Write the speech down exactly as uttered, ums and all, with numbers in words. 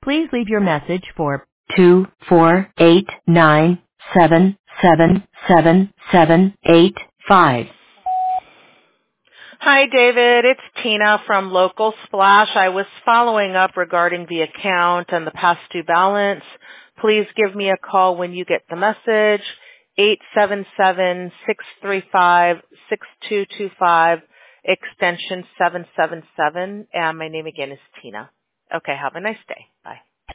Please leave your message for two four eight nine seven seven seven seven eight five. Hi, David. It's Tina from Local Splash. I was following up regarding the account and the past due balance. Please give me a call when you get the message, eight seven seven, six three five, six two two five, extension seven seven seven, and my name again is Tina. Okay, have a nice day.